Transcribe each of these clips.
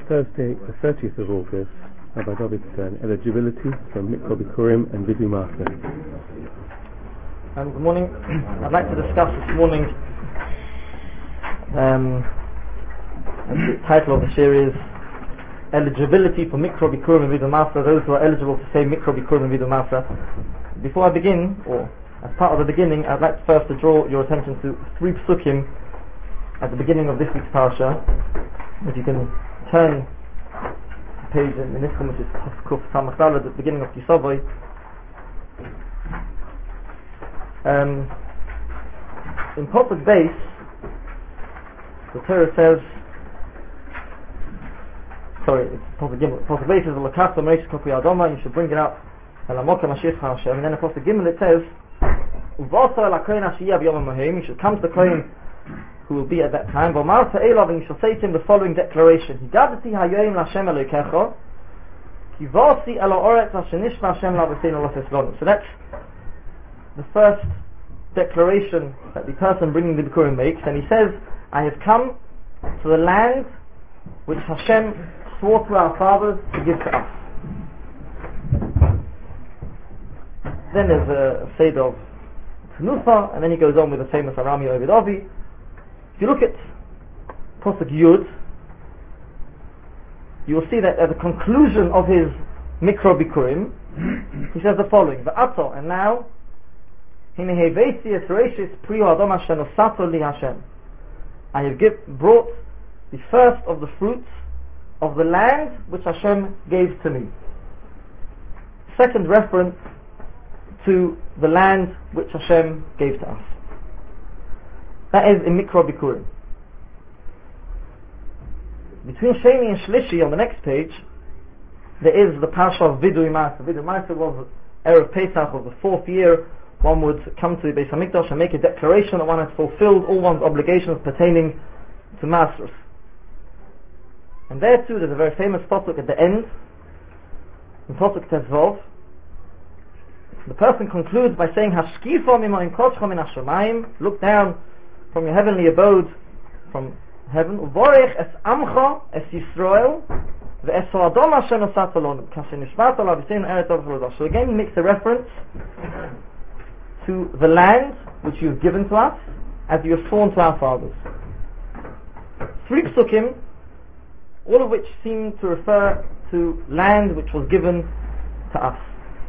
Thursday, the 30th of August, Rabbi Davidson, eligibility for Mikra Bikurim and Vidu Maser. Good morning. I'd like to discuss this morning the title of the series, eligibility for Mikra Bikurim and Vidu Maser, those who are eligible to say Mikra Bikurim and Vidu Maser. Before I begin, or as part of the beginning, I'd like first to draw your attention to 3 psukim at the beginning of this week's parasha. If you can turn the page in Niskim, which is Kuf Samach Daled, at the beginning of Kisavoy. In Pasuk Beis, the Torah says, Pasuk Beis is L'kachta Mereish Kopi Adoma, you should bring it up, Elamoka Mashiach HaShem, and then in Pasuk Gimel it says, Uvasa El HaKohen HaShiyah B'Yom HaMohem, you should come to the Kohen who will be at that time, V'omar Ta'elav, and you shall say to him the following declaration, Higadati HaYoim L'Hashem Elokecha, Kivasi El HaOretz Asher Nishma Hashem L'Avoseinu Lo Teslonu. So that's the first declaration that the person bringing the Bikurim makes, and he says, I have come to the land which Hashem swore to our fathers to give to us. Then there's a Seder of Tanufa, and then he goes on with the famous Arami Ovid Avi. If you look at Pasuk Yud, you will see that at the conclusion of his Mikra Bikurim, he says the following, V'ato, and now, I have brought the first of the fruits of the land which Hashem gave to me. Second reference to the land which Hashem gave to us. That is in Mikra Bikurim. Between Sheni and Shlishi on the next page, there is the Parsha of Vidu Maser. Vidu Maser was Erev Pesach of the 4th year. One would come to the Beis HaMikdash and make a declaration that one has fulfilled all one's obligations pertaining to Masros. And there too, there's a very famous pasuk at the end, in Pasuk Tezvov. The person concludes by saying, Hashkifa mima'im kochcha min hashamayim, look down from your heavenly abode, from heaven, Uvorech es amcha es Yisrael, ve'es ha'adom asher nosat alonu, kasher nishmat alav yiseinu eret av v'rodah. So again he makes a reference to the land which you have given to us, as you have sworn to our fathers. 3 psukim, all of which seem to refer to land which was given to us.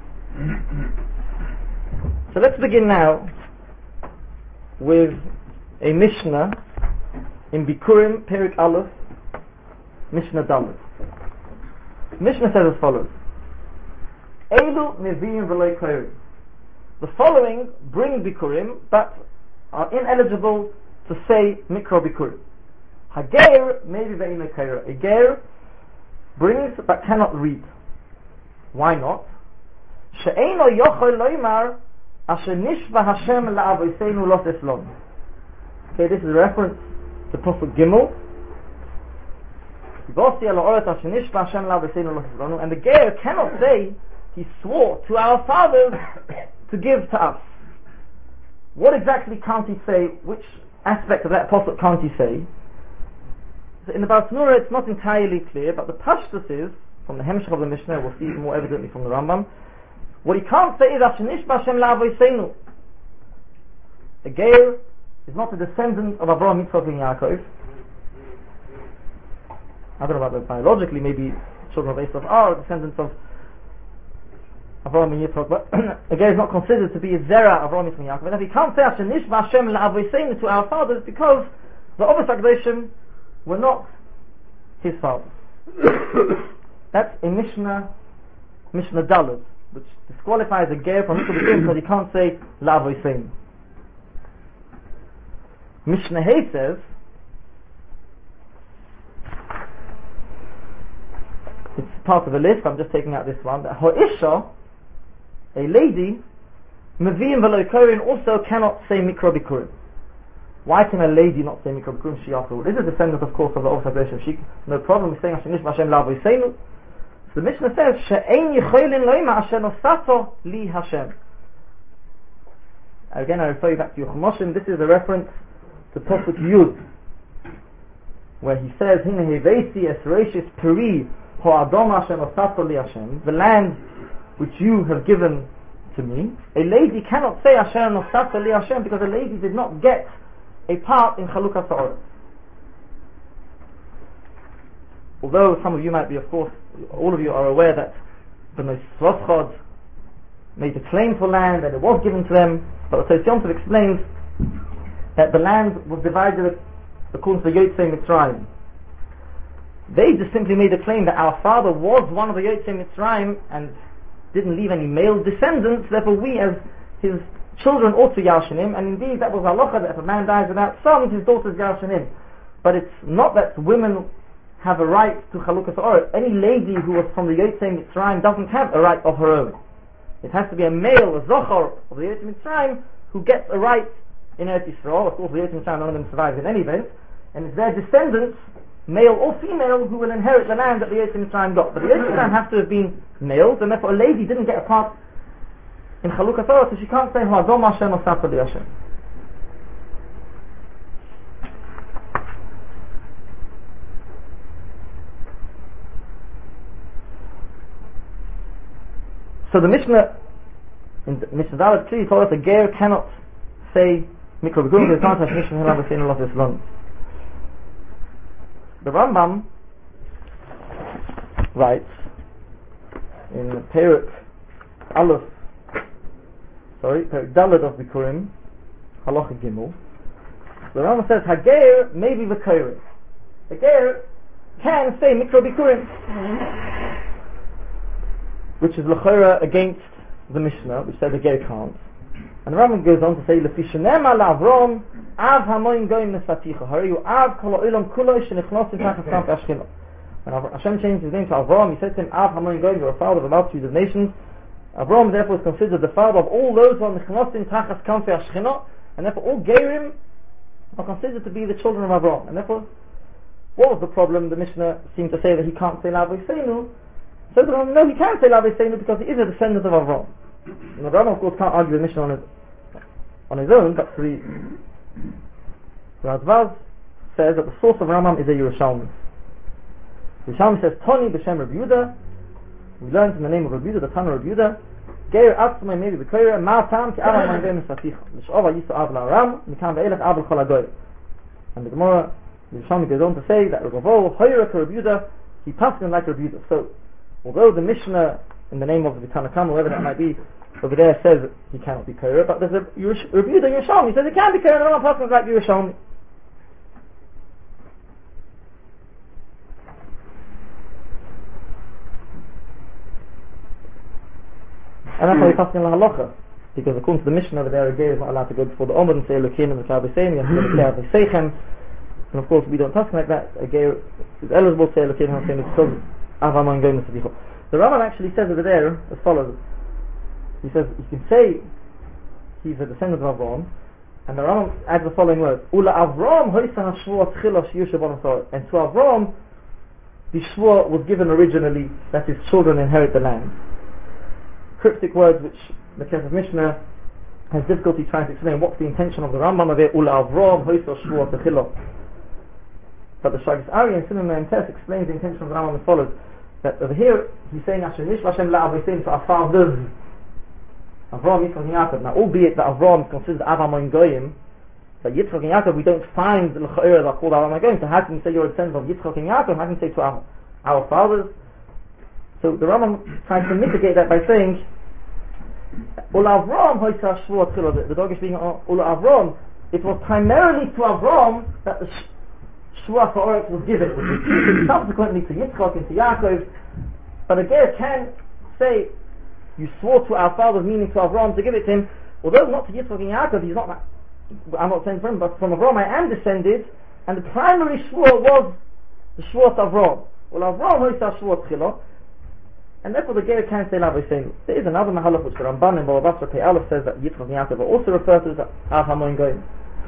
So let's begin now with a Mishnah in Bikurim, Perik Aleph, Mishnah Dalet. Mishnah says as follows: Eilu neviim v'lo korim. The following bring Bikurim, but are ineligible to say Mikra Bikurim. Hager maybe ve'ino koira. A ger brings but cannot read. Why not? She'eino yochol loymar asher nishba Hashem la'avoseinu lo teslon. Okay, this is a reference to Pasuk Gimel. And the ger cannot say he swore to our fathers to give to us. What exactly can't he say? Which aspect of that pasuk can't he say? So in the Bartanura it's not entirely clear, but the Pashtus is, from the Hemshech of the Mishnah, we'll see even more evidently from the Rambam, what he can't say is Ashenishba Hashem la'avoseinu. A ger is not a descendant of Avraham, Yitzchak and Yaakov. I don't know about that biologically, maybe children of Esav are descendants of Avraham and Yitzchak, but a ger is not considered to be a zera of Avraham, Yitzchak and Yaakov. And if he can't say Ashenishba Hashem la'avoseinu to our fathers, because the Avos HaKadoshim were not his fathers. That's a Mishnah Dalet, which disqualifies a ger from Mikra Bikurim because he can't say la'avoseinu. Mishnah Hay says, it's part of a list, I'm just taking out this one, that Ha'isha, a lady, Meviim v'lo korin, also cannot say Mikra Bikurim. Why can a lady not say Mikra Bikurim? She after all is a descendant, of course, of the Avos HaKadoshim. She no problem with saying Hashem Nishma Hashem la'avoseinu. So the Mishnah says, She'ein yicholin loima asher nosato li Hashem. Again, I refer you back to your Chumoshim. This is a reference to Pasuk Yud. where he says, Hine hevesi es reishis peri ho'adom Hashem osato li Hashem, the land which you have given to me. A lady cannot say Hashem osato li Hashem because a lady did not get a part in Chalukas Ha'aretz. Although some of you might be, of course, all of you are aware that the Nosroschod made a claim for land and it was given to them, but the Tos Yom Tov explains that the land was divided according to the Yotzei Mitzrayim. They just simply made a claim that our father was one of the Yotzei Mitzrayim and didn't leave any male descendants, therefore we as his children ought to yarshin him, and indeed that was halacha that if a man dies without sons, his daughters yarshin him. But it's not that women have a right to Chalukas Ha'aretz. Any lady who was from the Yotzei Mitzrayim doesn't have a right of her own. It has to be a male, a zochar of the Yotzei Mitzrayim, who gets a right in Eretz Yisrael. Of course, the Yotzei Mitzrayim, none of them survive in any event, and it's their descendants, male or female, who will inherit the land that the Yotzei Mitzrayim got. But the Yotzei Mitzrayim have to have been males, and therefore a lady didn't get a part in Chalukas Ha'aretz, so she can't say Ha'adom Hashem or Sato Li Hashem. So the Mishnah, in Mishnah Dalet clearly told us a ger cannot say Mikro B'Kurim, because it's not Mishnah Hilav V'Sein Elot Yisrael. The Rambam writes in Perek Dalet of Bikurim, Halacha Gimel. The Rambam says Hager may be V'Korim. The ger can say Mikro B'Kurim, which is l'chora against the Mishnah, which says the ger can't. And the Rambam goes on to say, Lefi shenema la'avrom av hamoin goyim nesaticha hariyu av kol ha'olam kulo shenichnosim tachas kanf Ashkina. When Hashem changed his name to Avram, he said to him, Av hamoin goyim, you're a father of a multitude of nations. Avram therefore is considered the father of all those who are nichnosim tachas kanf Ashkina, and therefore all gerim are considered to be the children of Avram. And therefore, what was the problem? The Mishnah seemed to say that he can't say Lav Yisenu. So the Rambam, no, he can say Lav Yisenu because he is a descendant of Avram. And the Rambam, of course, can't argue the Mishnah on his own, but the Radvaz says that the source of Rambam is a Yerushalmi. Yerushalmi says, Toni b'shem Rabbi Yehuda. We learned in the name of Rabbi Yehuda, the Tana Rabbi Yehuda, Geir atzmai maybe b'koira, ma tam ki aram man goyim esaticha. L'sh'ova yisu av la'aram, mikam ve'elech av l'chol ha'goyim. And the Gemara, Yerushalmi goes on to say that Ravo, hoyra to Rabbi Yehuda, he passed him like Rabbi Yehuda. So, although the Mishnah, in the name of the Tanakh, whoever that might be, over there says he cannot be Korah, but there's a review that Yerushalmi says he can be Korah, and I'm talking about Yerushalmi. And that's why we're passing the halacha, because according to the Mishnah over there, a ger is not allowed to go before the Omid and say Elokeinu and Ka'abeseim, you have to declare V'seichem, and of course we don't talk like that. A ger is eligible to say Elokeinu and because Avaman going to Sadiqah. The Rambam actually says over there as follows. He says you can say he's a descendant of Avram, and the Rambam adds the following words: Ula Avram hoisa hashvua tchila shiyusha b'nasar. And to Avram, the shvua was given originally that his children inherit the land. Cryptic words which the Kesef Mishnah has difficulty trying to explain what's the intention of the Rambam of it. Ula Avram hoisa shvua tchila. But the Shagas Ari and Simon Mentes explains the intention of the Rambam as follows: that over here he's saying Hashem Hashem la'avisim to our fathers Avram, Yitzchak and Yaakov. Now, albeit that Avram is considered Avram Goyim, but Yitzchak and Yaakov we don't find the L'cha'ira that are called Avram Goyim. So how can you say you're a descendant of Yitzchak and Yaakov? How can you say to our fathers? So the Rambam tries to mitigate that by saying Ula Avram hoisa shvua tchila. The dog is being Ula Avram. It was primarily to Avram that the shvua ha'aretz was given, which was given subsequently to Yitzchak and to Yaakov. But a ger can say you swore to our fathers, meaning to Avram, to give it to him, although not to Yitzchak and Yaakov, he's not, I'm not saying from him, but from Avram I am descended, and the primary shvur was the shvur to Avram. Well, Avram hoisa shvur tchila, and therefore the ger can say Lav Yisenu. There is another mahalach which the Ramban in Bava Basra Pei Aleph says that Yitzchak and Yaakov are also referred to as Av Hamoin Goyim.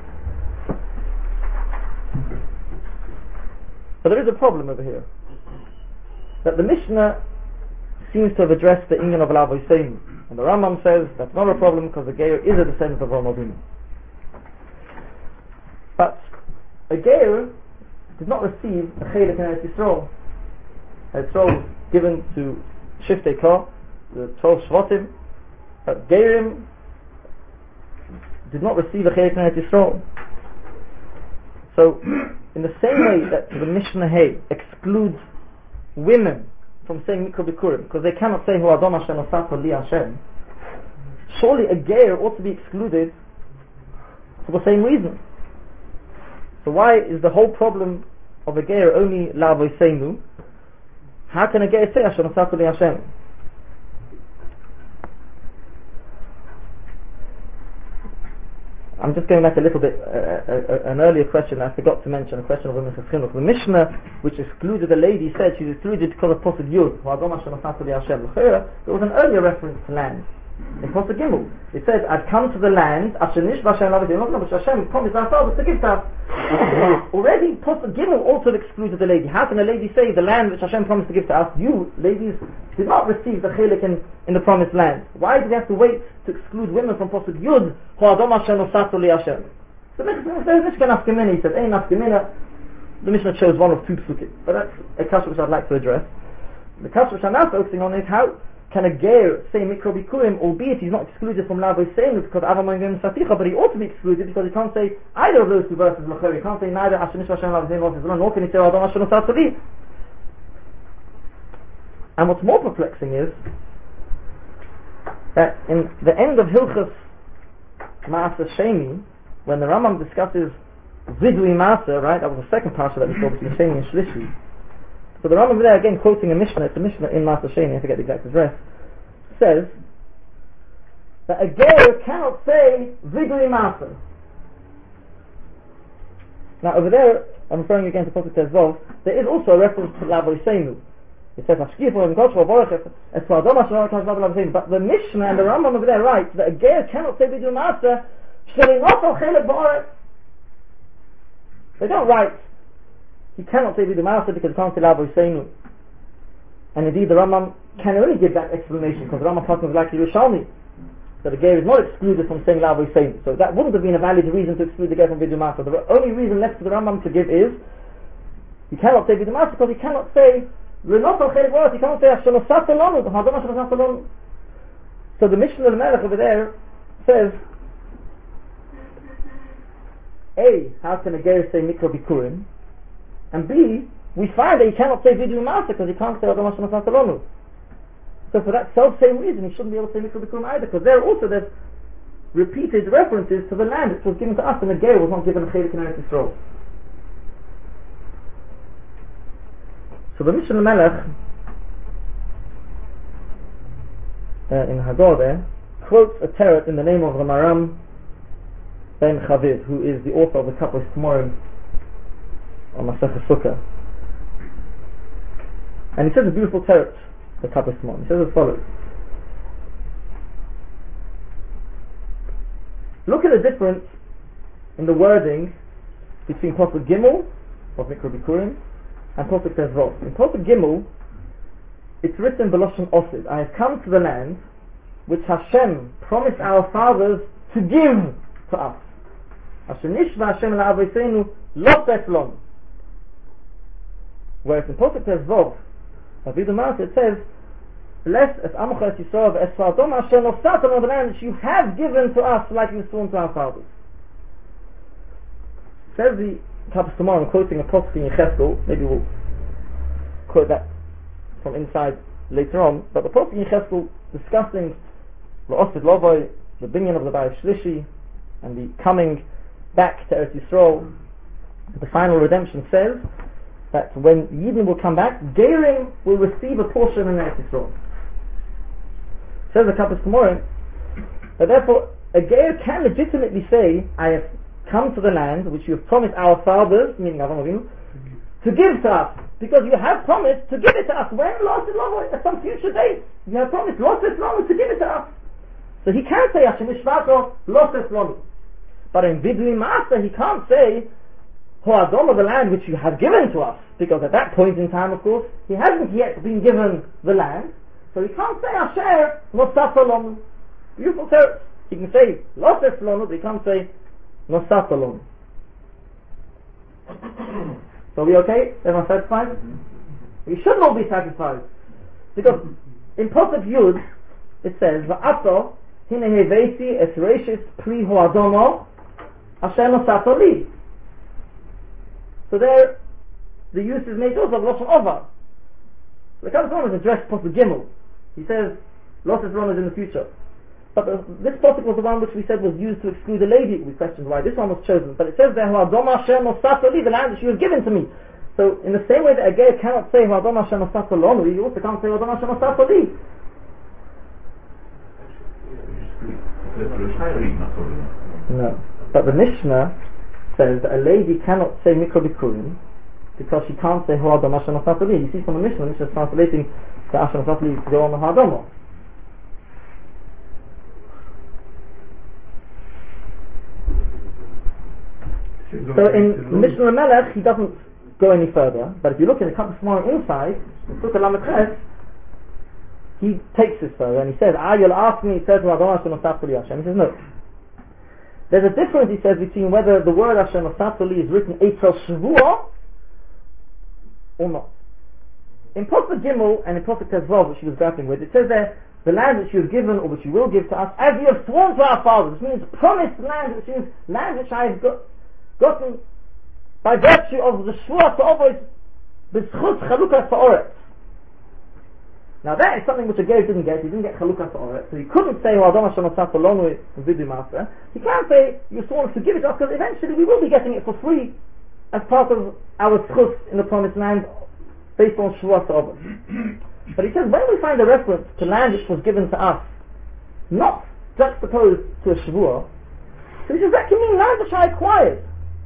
But there is a problem over here, that the Mishnah seems to have addressed the inyan of Lav Yisenu, and the Rambam says that's not a problem because the ger is a descendant of Avram Avinu. But a ger did not receive a chelik in Eretz Yisrael. Eretz Yisrael was given to Shiftei Kor, the 12 Shvatim, but Gerim did not receive a chelik in Eretz Yisrael. So, in the same way that the Mishnah Hay excludes women from saying Mikra Bikurim, because they cannot say Hu Adon Hashem Osato Li Hashem, surely a Geir ought to be excluded for the same reason. So why is the whole problem of a Geir only La Voiseinu? How can a Geir say Hashem Osato Li Hashem? I'm just going back a little bit, an earlier question I forgot to mention, a question of women's chinuch. The Mishnah, which excluded a lady, said she's excluded because of Pasuk Yud. There was an earlier reference to land. In Pasuk Gimel, it says, I've come to the land, Hashem promised our fathers to give to us. Already, Pasuk Gimel also excluded the lady. How can a lady say, the land which Hashem promised to give to us, you, ladies, did not receive the chelik in the promised land? Why do we have to wait to exclude women from Pasuk Yud? The Mishnah, he says, the Mishnah chose one of two psukim. But that's a kasha which I'd like to address. The kasha which I'm now focusing on is how can a ger say Mikra Bikurim, albeit he's not excluded from La Voiseinu because Avamayim Saticha, but he ought to be excluded because he can't say either of those two verses. He can't say neither Hashem Hashem La Voiseinu nor can he say Adam Hashem Osatoli. And what's more perplexing is that in the end of Hilchos Ma'aser Sheni, when the Rambam discusses Vidui Ma'aser, right, that was the second parsha that we saw between Sheni and Shlishi. So the Rambam there, again quoting a Mishnah, it's a Mishnah in Ma'aser Sheni, I forget the exact address, says that a Ger cannot say Vidui Ma'aser. Now over there, I'm referring again to Pasuk Tezvov, there is also a reference to La Voiseinu. It says, but the Mishnah and the Rambam over there write that a Ger cannot say Vidui Ma'aser. They don't write he cannot say Vidui Ma'aser because he can't say La Voiseinu. And indeed the Rambam can only give that explanation because the Rambam talking like Yerushalmi, that the Ger is not excluded from saying La Voiseinu. So that wouldn't have been a valid reason to exclude the Ger from Vidui Ma'aser. The only reason left for the Rambam to give is he cannot say Vidui Ma'aser because he cannot say he can't say Hashem Osata Lonu, the Hadam Hashem Osata Lonu. So the Mishnah of the Melech over there says, A, how can a Ger say Mikra Bikurim? And B, we find that he cannot say Vidui Ma'aser because he can't say Adam Hashem Osata Lonu. So for that self-same reason, he shouldn't be able to say Mikra Bikurim either, because there also there's repeated references to the land which was given to us, and the Ger was not given a chelik in Eretz Yisrael. So the Mishnah Melech in Hagor there quotes a teret in the name of the Maram Ben Chaviv, who is the author of the Kapos Tmorim on Masechah Sukkah, and he says a beautiful teret, the Kapos Tmorim. He says as follows: look at the difference in the wording between Pasuk Gimel of Mikra Bikurim and Pasuk Tezvov. In Pasuk Gimel, it's written B'Lashon Osid, I have come to the land which Hashem promised our fathers to give to us. Hashem Nishva Hashem La'avoseinu Lotet Lon. Whereas in Pasuk Tezvov, Vidui Ma'aser, it says, bless es Amocha es Yisrael ve'es Sfardom Hashem Osatam on the land which you have given to us like you sworn to our fathers. Says the Kapos tomorrow, I'm quoting a Pasuk in Yecheskel, maybe we'll quote that from inside later on, but the Pasuk in Yecheskel discussing L'Osid Lovoi, the binyan of the Bayis Shlishi, and the coming back to Eretz Yisrael, the final redemption, says that when Yidden will come back, Gerim will receive a portion in Eretz Yisrael. Says the Kapos tomorrow, that therefore a Ger can legitimately say, I have come to the land which you have promised our fathers, meaning Avraham Avinu, to give to us, because you have promised to give it to us. When? At some future date. You have promised to give it to us. So he can say Hashem Ishvato Loses Lonu. But in Vidui Ma'aser he can't say Ho'adom of the land which you have given to us, because at that point in time, of course, he hasn't yet been given the land. So he can't say Asher Nosata Lonu. Beautiful terms. He can say Loses Lonu, but he can't say Nosata Lonu. So are we okay? Everyone satisfied? We should all be satisfied. Because in Pasuk Yud, it says, Va'ato hine heveiti es reishis pri hoadomo asher nosato li. So there, the use is made also of Lashon Ova. The Kabbalah is addressed Pasuk Gimel. He says, Losses Ron is in the future. But this Pasuk was the one which we said was used to exclude a lady. We questioned why this one was chosen. But it says there, hoadomo asher nosato li, the land that she was given to me. So in the same way that a gay cannot say hoadomo asher nosato lonu, you also can't say hoadomo asher nosato li. No. But the Mishnah says that a lady cannot say mikro bikurim because she can't say hoadomo asher nosato li. You see from the Mishnah is translating the asher nosato li to go on the hoadomo. So in the Mishnah Melech, he doesn't go any further, but if you look in the Kabbalah Shmona inside, in Sukkah Lamed Ches, he takes this further and he says, you'll ask me, he says, Hashem. He says, no. There's a difference, he says, between whether the word Hashem Osatoli is written Eitel Shavua or not. In Pasuk Gimel and in Pasuk Tezvav, which he was grappling with, it says there, the land which you have given or which you will give to us, as you have sworn to our fathers, which means promised land, which means land which I have gotten by virtue of the Shvuah to avoid B'schut Chalukas Ha'oretz. Now that is something which a Ger didn't get. He didn't get Chalukas Ha'oretz, so he couldn't say Ho'adam Hashem Asat Alonu Vidu Master. He can't say you sworn to give it to us because eventually we will be getting it for free as part of our Schut in the Promised Land based on Shvuah to avoid. But he says when we find a reference to land which was given to us, not juxtaposed to a Shvuah, so he says that can mean land which I acquired.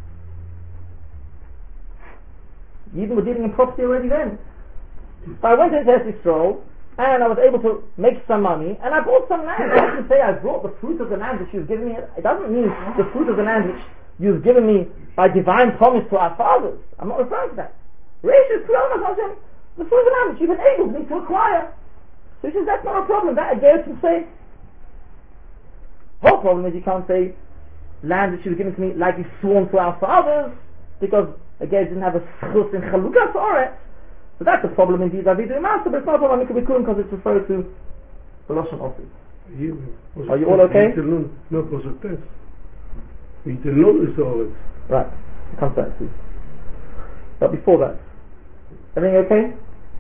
Even we're dealing in property already then. If I went into Eretz Yisrael and I was able to make some money and I bought some land, I can say I brought the fruit of the land which you've given me. It doesn't mean the fruit of the land which you've given me by divine promise to our fathers. I'm not referring to that. The fruit of the land which you've enabled me to acquire. So he says that's not a problem. That a Ger can say. The whole problem is you can't say land which you've given to me like you sworn to our fathers, because a Ger didn't have a schus in Chalukas Ha'oretz. So that's a problem indeed, Avidu Master, but it's not a problem in Mikra because it's referred to the Lashon Office. Are you all okay? No, because of this. Is always. Right, it comes back to you. But before that, everything okay?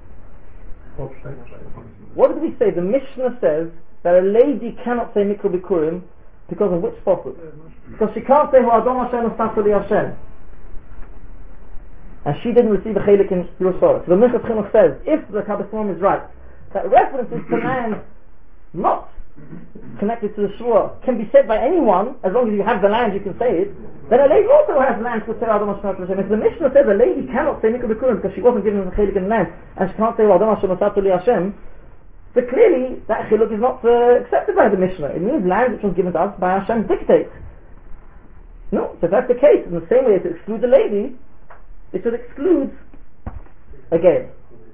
What did we say? The Mishnah says that a lady cannot say Mikra Bikurim because of which pasuk? Because she can't say Ho'adam Hashem Osatoli Hashem. And she didn't receive a chelik in Yerushalayim. So the Minchas Chinuch says, if the Kabbalah Shmona is right, that references to land not connected to the Shua can be said by anyone, as long as you have the land you can say it, then a lady also has land to say Adam Hashem Hashem. If the Mishnah says a lady cannot say Mikra Bikurim because she wasn't given a chelik in the land, and she can't say Adam Hashem Hashem Hashem, so clearly that chiluk is not accepted by the Mishnah. It means land which was given to us by Hashem's dictate. No, so if that's the case, in the same way to exclude the lady, it should exclude again.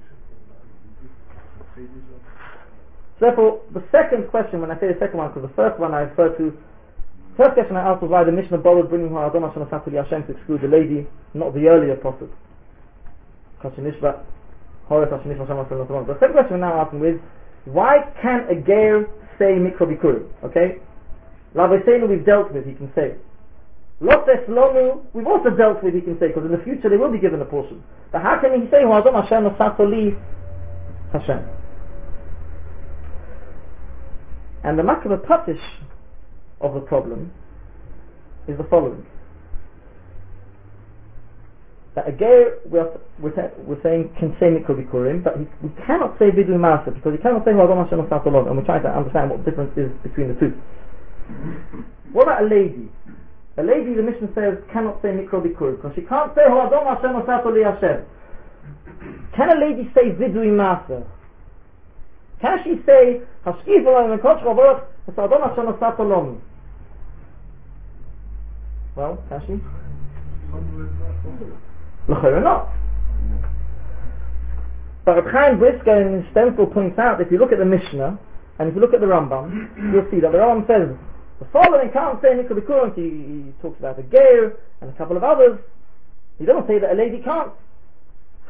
So therefore, the second question, when I say the second one, because the first one I referred to, first question I asked was why the Mishnah bothered bringing her Adam Hashem Asatuli Hashem to exclude the lady, not the earlier prophet. The second question we're now asking is, why can a Ger say Mikra Bikurim? Okay? Rabbi Seinu we've dealt with, he can say. Lotes Lonu, we've also dealt with, he can say, because in the future they will be given a portion. But how can he say, Ho'adam Hashem Osatoli Hashem? And the Makabah Patish of the problem is the following. That a Ger, we're saying, can say Mikra Bikurim, but we cannot say Vidu Master, because he cannot say Ho'adam Hashem Osatoli, and we're trying to understand what the difference is between the two. What about a lady? A lady, the Mishnah says, cannot say Mikra Bikurim because she can't say Ho'adam Hashem Osatoli Hashem. Can a lady say Vidui Maser? Can she say Hashkif Olam and Koch Ravorach Ho'adam Hashem Osatoli? Well, can she? L'chayr not. But Reb Chaim Brisker in his stencil points out that if you look at the Mishnah and if you look at the Rambam, you'll see that the Rambam says the following can't say Mikra Bikurim. He talks about a Ger and a couple of others. He doesn't say that a lady can't.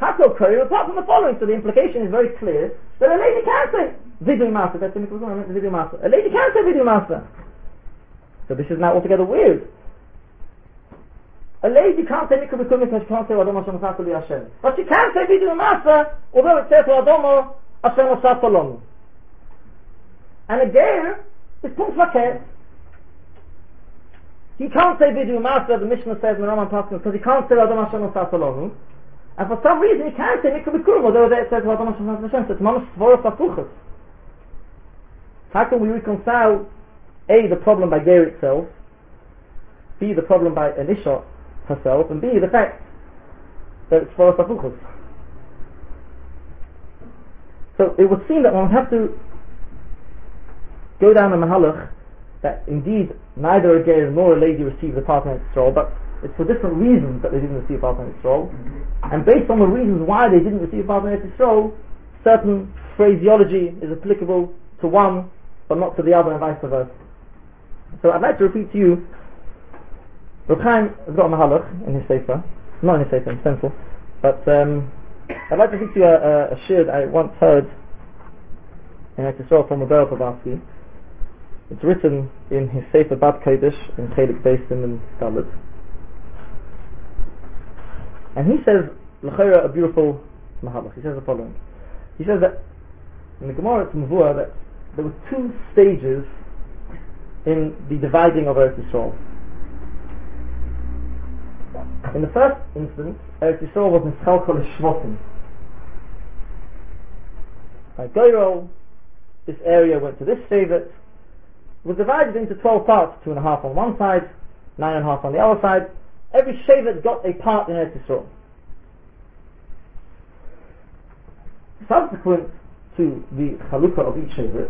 Hakol Korim, apart from the following. So the implication is very clear that a lady can't say Vidui Master. That's the Vidui Master. A lady can't say Vidui Master. So this is now altogether weird. A lady can't say Mikra B'Kum because she can't say Adom Hashem Osat Li Hashem. But she can say Vidui Master, although it says Adom Hashem Osat Lonu. And a Geir is Punkt Vaket. He can't say Vidui Master, the Mishnah says in the Roman Pasuk, because he can't say Adom Hashem Osat Lonu. And for some reason he can't say Mikra B'Kum, although it says Adom Hashem Osat Hashem. So it's Mamash Svoros Apuchas. How can we reconcile A, the problem by Geir itself, B, the problem by Elisha herself, and B, the fact that it's Svoros Apuchas? So it would seem that one would have to go down a mahalach that indeed neither a Geir nor a lady received the part in Yisrael, but it's for different reasons that they didn't receive part in Yisrael, and based on the reasons why they didn't receive part in Yisrael, certain phraseology is applicable to one but not to the other, and vice versa. So I'd like to repeat to you, Reb Chaim has got a mahalach in his sefer, not in his sefer, in stencil, but I'd like to repeat to you a shir that I once heard in Yisrael from Rebbe Pavarsky. It's written in his sefer Bad Kodesh in Chelik Beisim and Dalet. And he says, l'chayra, a beautiful mahalach. He says the following. He says that in the Gemara it's Mavua that there were two stages in the dividing of Eretz Yisrael. In the first instance, Eretz Yisrael was in Chalkol Shvotim. By Goyrol, this area went to this Shevet, was divided into 12 parts, 2.5 on one side, 9.5 on the other side. Every Shevet got a part in Eretz Yisrael. Subsequent to the Chalukah of each Shevet,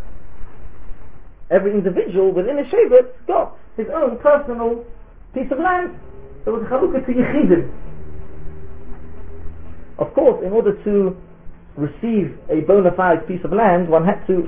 every individual within a Shevet got his own personal piece of land. There was a Chalukah to Yechidim. Of course, in order to receive a bona fide piece of land, one had to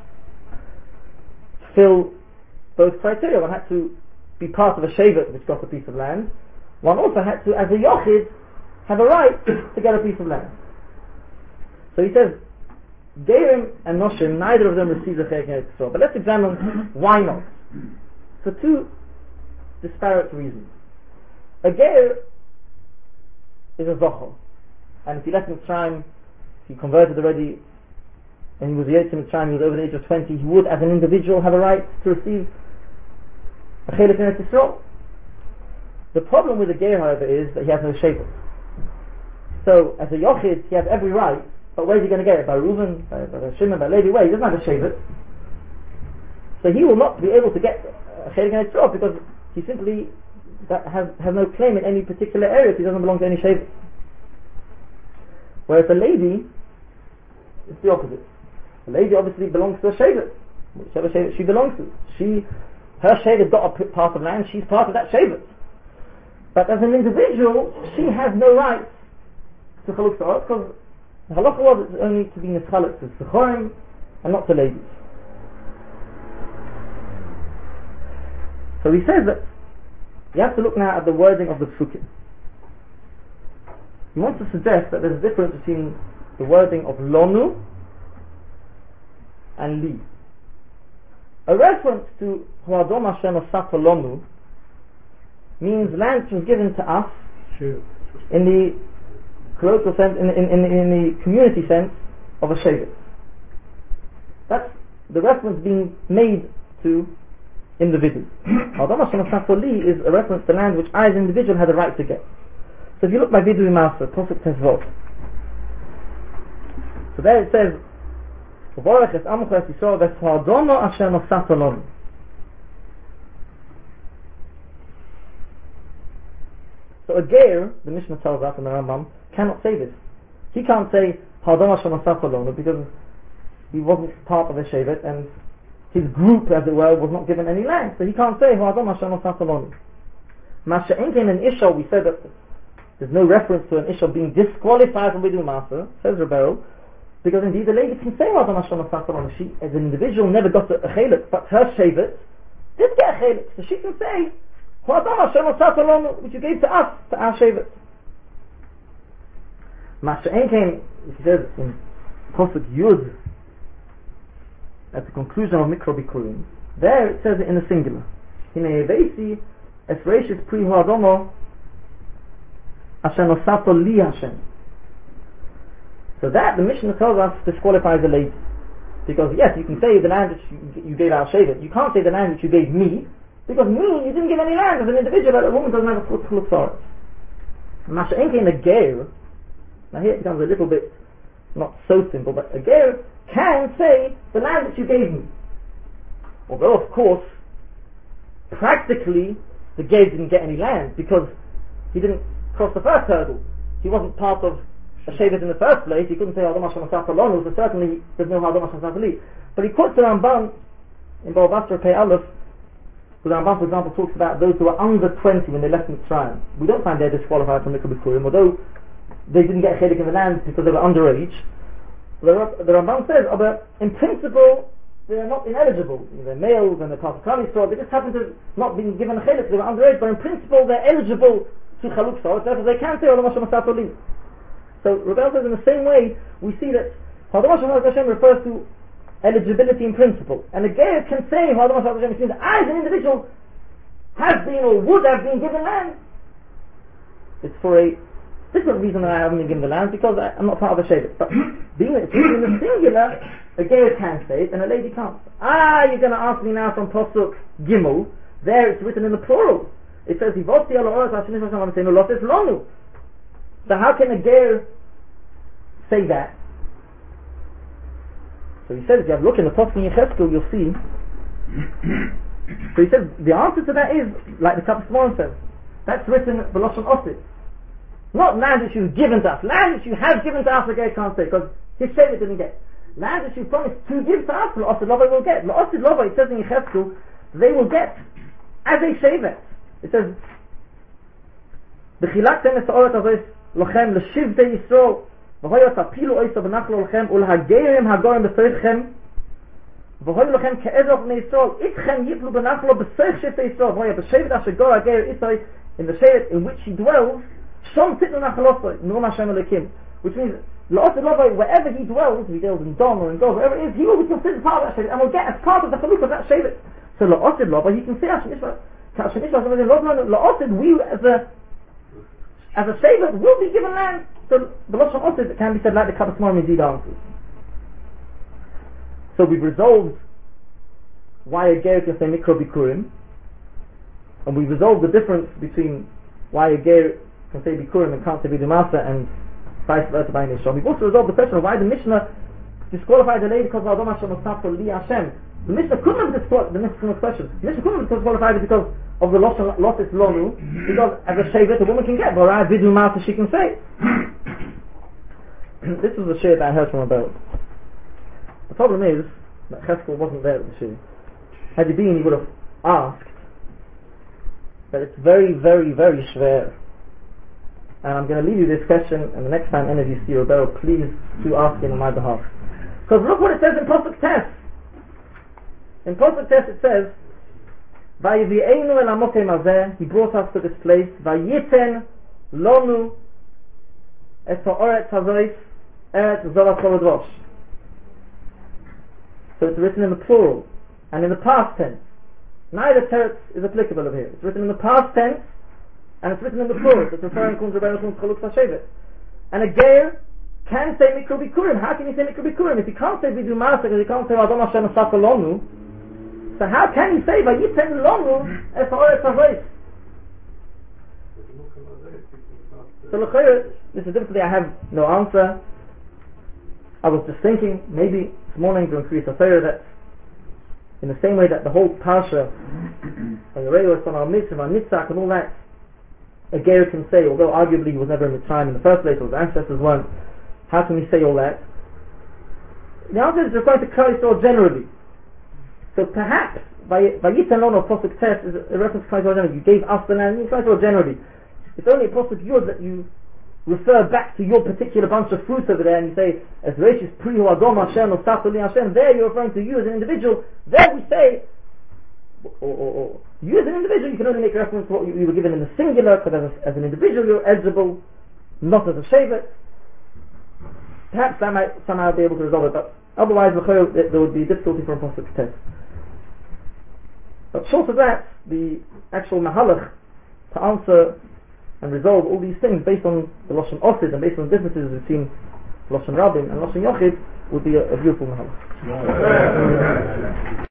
fill both criteria. One had to be part of a Shevet which got a piece of land. One also had to, as a Yochid, have a right to get a piece of land. So he says, Geirim and Noshim, neither of them received a Chayek in Yisrael. But let's examine why not. For two disparate reasons. A Geir is a Zochel. And if he left Mitzrayim, if he converted already, and he was Yetz in Mitzrayim, he was over the age of 20, he would, as an individual, have a right to receive a Chayek in Yisrael. The problem with a Geir, however, is that he has no Shevet. So, as a Yochid, he has every right, but where is he going to get it? By Reuven, by Shimon, by Levi? Where? He doesn't have a Shevet. So he will not be able to get a Chayek in Yisrael because he simply has no claim in any particular area if he doesn't belong to any Shevet. Whereas a lady, it's the opposite. A lady obviously belongs to a Shevet, whichever Shevet she belongs to. Her Shevet got a part of land, she's part of that Shevet. But as an individual, she has no right to Chaluk Sa'ot because the halacha was it's only to be nischalek to Sechorim and not to ladies. So he says that you have to look now at the wording of the Psukim. He wants to suggest that there's a difference between the wording of Lonu and Li. A reference to Huadom Hashem Osat Lonu means land which was given to us in the colloquial sense, in the community sense of a Shevet. That's the reference being made to individuals. Huadom Hashem Osat Li is a reference to land which I as an individual had a right to get. So if you look by Vidui Master, Posuk Tezvot, so there it says, "V'vorech es amuch es Yisrael v'huadom Hashem Osat Lonu." So a Geir, the Mishnah tells us in the Rambam, cannot say this. He can't say Huadom Hashem Osat Lonu because he wasn't part of a Shevet and his group, as it were, was not given any land. So he can't say Huadom Hashem Osat Lonu. Masha'inkin and Isha, we said that there's no reference to an Isha being disqualified from Vidui Master, says Rebbeinu, because indeed the lady can say Huadom Hashem Osat Lonu. She, as an individual, never got a Chelik, but her Shevet did get a Chelik, so she can say Huadom Hashem Osat Lonu, which you gave to us, to our Shevet. Masha'en came, he says in Pasuk Yud, at the conclusion of Mikro Bikurim, there it says it in the singular. Hine Yevesi es reishis pri ho'adomo asher nosato li Hashem. So that, the Mishnah tells us, disqualifies the lady. Because yes, you can say the land that you gave Al Shevet. You can't say the land that you gave me, because me, you didn't give any land as an individual, that a woman doesn't have a foot full of sorrows. Masha'en came a ger. Now here it becomes a little bit, not so simple, but a ger can say the land that you gave me. Although of course, practically, the ger didn't get any land, because he didn't cross the first hurdle. He wasn't part of a Shevet in the first place. He couldn't say Hadom Hashem Asaf Alonu, so certainly there's no Hadom Hashem Asaf Ali. But he quotes the Ramban in Bava Basra Pei Aleph. The Ramban, for example, talks about those who were under 20 when they left Mitzrayim. We don't find they're disqualified from Mikra Bikurim, although they didn't get Chelik in the land because they were underage. The Ramban says, but in principle, they are not ineligible. They're males and they're part of Klal Yisrael. They just happen to not be given a Chelik. They were underage, but in principle, they're eligible to Chaluk Sor. Therefore, they can say Hadom Hashem Asaf Ali. So Rebel says in the same way we see that Hadom Hashem refers to eligibility in principle, and a Ger can say Hadom Hashem means that I as an individual have been or would have been given land. It's for a different reason that I haven't been given the land, because I'm not part of the Shevet. But being that it's in the singular, a Ger can say it and a lady can't. You're going to ask me now from Pasuk Gimel. There it's written in the plural. It says Hivoti ala oras Hashem Hashem Hashem Lotes Lonu. So how can a ger say that? So he says, if you have a look in the Pasuk in Yechezkel, you'll see. So he says, the answer to that is, like the Kappas Moran says, that's written B'Lashon Osid. Not land that you've given to us. Land that you have given to us, the ger can't say, because his Shevet didn't get. Land that you promised to give to us, L'Osid Lova will get. L'Osid Lova, it says in Yechezkel, they will get as a Shevet. It says, B'chilaktem es ha'oret hazos lochem l'shivtei Yisrael v'hoy tapilu oisa b'nachlo lochem ul'hagerim hagorim b'soichem v'hoy lochem ke'ezov b'nei Yisrael itchem yiplu b'nachlo b'soich shivtei Yisrael v'hoy b'shevet asher gor hageir isoi in the shevet in which he dwells shom titnu nachalosoi num Hashem Elokim, which means L'Osid Lova, wherever he dwells, if he dwells in Dom or in Gog, wherever it is, he will be considered part of that shevet and will get as part of the chaluk of that shevet. So L'Osid Lova, he can say Hashem Yisrael L'Osid, we as a Shevet will be given land. So the Lashon Osid can be said like the Kappas Moran Indeed answers. So we've resolved why a ger can say Mikro Bikurim, and we've resolved the difference between why a ger can say Bikurim and can't say Bidumasa, and vice versa by Nishon. We've also resolved the question of why the Mishnah disqualified the lady because of Hadom Hashem Asaf Li Hashem. The Mishnah couldn't have disqualified the next question. The Mishnah couldn't have disqualified it because of the Lotus Lonu, because as a Shevet a woman can get, but I Vidu Mata she can say. This was the shir that I heard from about. The problem is that Cheskel wasn't there at the shir. Had he been, he would have asked. But it's very, very, very schwer. And I'm going to leave you this question, and the next time any of you see Rebel, please do ask him on my behalf. Because look what it says in Pasuk Tes. In Pasuk Tes it says, Vayivi'enu el hamokem hazeh, he brought us to this place, Vayiten lonu es ha'oretz hazois eretz zorat korodrosh. So it's written in the plural, and in the past tense. Neither teretz is applicable over here. It's written in the past tense, and it's written in the plural. It's referring to Chaluk Sashevet. And a ger can say Mikro Bikurim. How can he say Mikro Bikurim? If he can't say Vidu Masa, because he can't say Hadom Hashem Asaf Alonu, so how can he say Vayiten Lonu es ha'oretz hazois? So l'chayr, this is difficulty. I have no answer. I was just thinking, maybe this morning to increase a fire that in the same way that the whole parsha and the Re'os on our mitzvah, and Nitzach and all that, a ger can say, although arguably he was never in Mitzrayim in the first place, or his ancestors weren't, how can he say all that? The answer is referring to Klal Yisrael generally. So perhaps Vayiten Lonu Pasuk Tes is a reference to Klal Yisrael generally. You gave us the land, Klal Yisrael generally. It's only a Pasuk Yud that you refer back to your particular bunch of fruits over there, and you say, as Reishis Prihu Adom Hashem Osatu Li Hashem, there you're referring to you as an individual. There we say, or you as an individual, you can only make reference to what you were given in the singular, because as an individual you're eligible, not as a Shevet. perhaps that might somehow be able to resolve it, but otherwise there would be difficulty for a pasuk text. But short of that, the actual mahalach to answer and resolve all these things based on the Lashon Osid and based on the differences between Lashon Rabim and Lashon Yochid would be a beautiful mahalach.